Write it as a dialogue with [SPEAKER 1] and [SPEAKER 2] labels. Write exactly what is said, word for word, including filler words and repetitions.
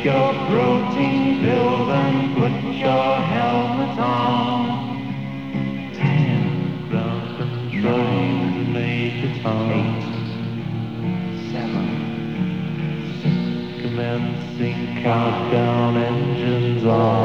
[SPEAKER 1] your protein pills and put your helmet on. Ten, grab and try to make it on. Eight, seven, six, commencing countdown, engines on.